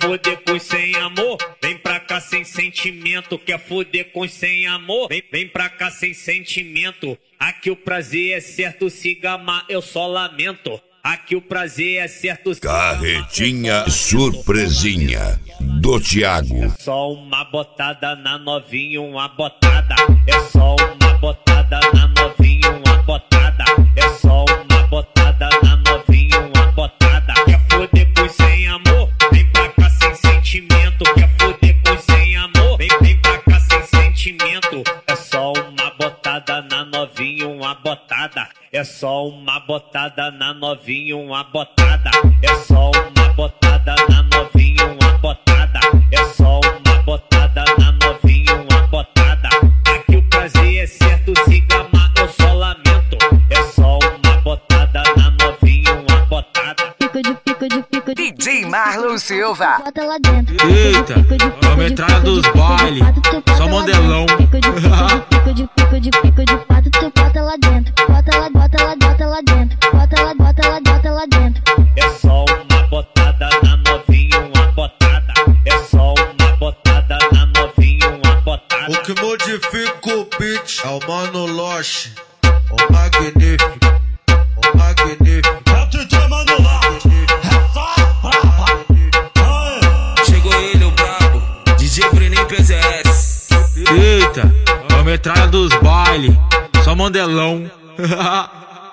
foder com sem amor? Vem pra cá sem sentimento. Quer foder com sem amor? Vem pra cá sem sentimento. Aqui o prazer é certo, se gamar eu só lamento. Aqui o prazer é certo. Carretinha surpresinha do Thiago. É só uma botada na novinha, uma botada. É só uma botada na novinha, uma botada. É só uma botada na novinha, uma botada. Quer foder com sem amor? Vem pra cá sem sentimento. Quer foder com sem amor? Vem pra cá sem sentimento. É só uma botada na novinha, uma botada. É só uma botada na novinha, uma botada. É só uma botada na novinha, uma botada. É só uma botada na novinha, uma botada. Aqui o prazer é certo, se gamar eu só lamento. É só uma botada na novinha, uma botada. Pico de DJ Marlon Silva. Bota lá dentro. Eita, a metralha dos baile, só modelão. Pico de pato, tu bota lá dentro. Bota lá dentro. Bota lá dentro. É só uma botada na novinha, uma botada. É só uma botada na novinha, uma botada. O que modifica o beat é o Mano Loche, o magnífico, o magnífico. É o DJ Mano Loche, é só braba. Chegou ele, o brabo, DJ Brenem PZS. Eita, a metralha dos baile, só modelão.